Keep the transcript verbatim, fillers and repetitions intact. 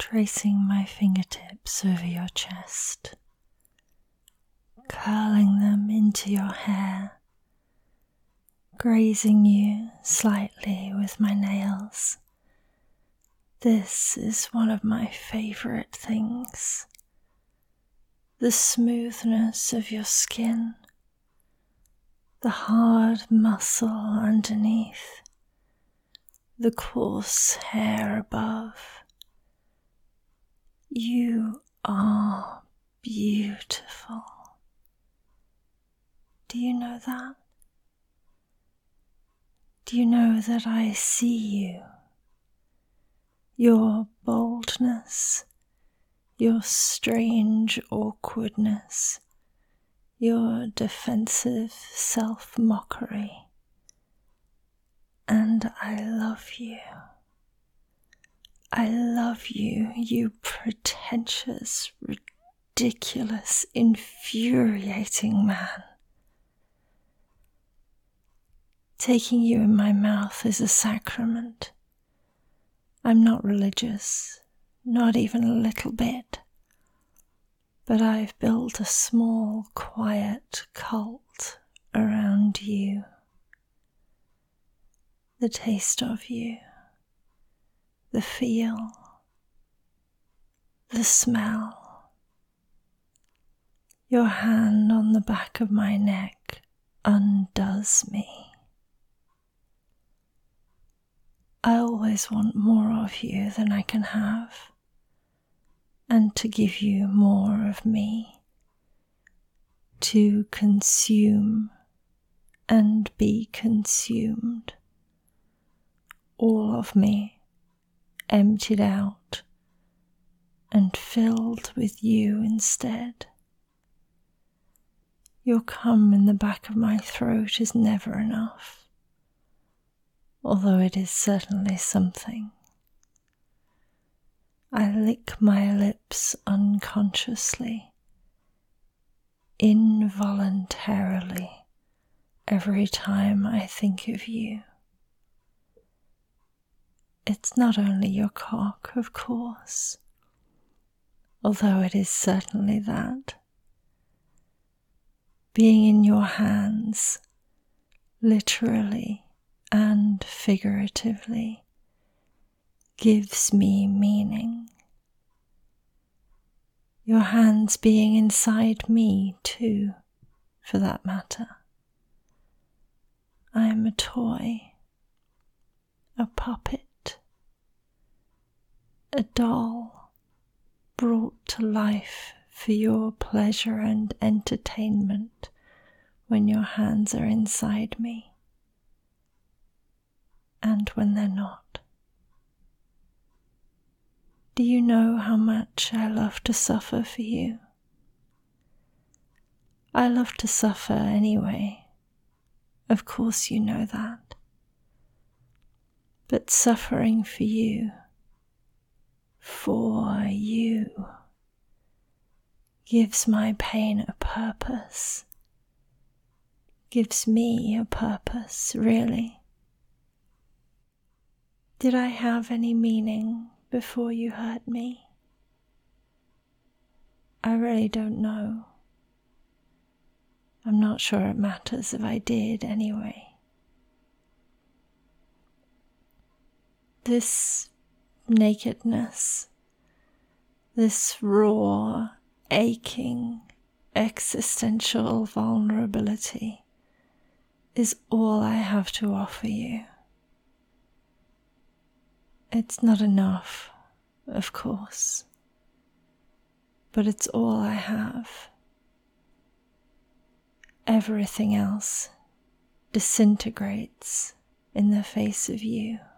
tracing my fingertips over your chest, curling them into your hair, grazing you slightly with my nails. This is one of my favourite things. The smoothness of your skin, the hard muscle underneath, the coarse hair above. You are beautiful. Do you know that? Do you know that I see you? Your boldness, your strange awkwardness, your defensive self-mockery. And I love you. I love you, you pretentious, ridiculous, infuriating man. Taking you in my mouth is a sacrament. I'm not religious, not even a little bit, but I've built a small, quiet cult around you. The taste of you, the feel, the smell. Your hand on the back of my neck undoes me. I always want more of you than I can have, and to give you more of me, to consume and be consumed. All of me emptied out and filled with you instead. Your cum in the back of my throat is never enough, although it is certainly something. I lick my lips unconsciously, involuntarily, every time I think of you. It's not only your cock, of course, although it is certainly that. Being in your hands, literally and figuratively, gives me meaning. Your hands being inside me too, for that matter. I am a toy, a puppet, a doll brought to life for your pleasure and entertainment when your hands are inside me, and when they're not. Do you know how much I love to suffer for you? I love to suffer anyway. Of course you know that. But suffering for you, for you, gives my pain a purpose, gives me a purpose, really. Did I have any meaning before you hurt me? I really don't know. I'm not sure it matters if I did anyway. This nakedness, this raw, aching, existential vulnerability is all I have to offer you. It's not enough, of course, but it's all I have. Everything else disintegrates in the face of you.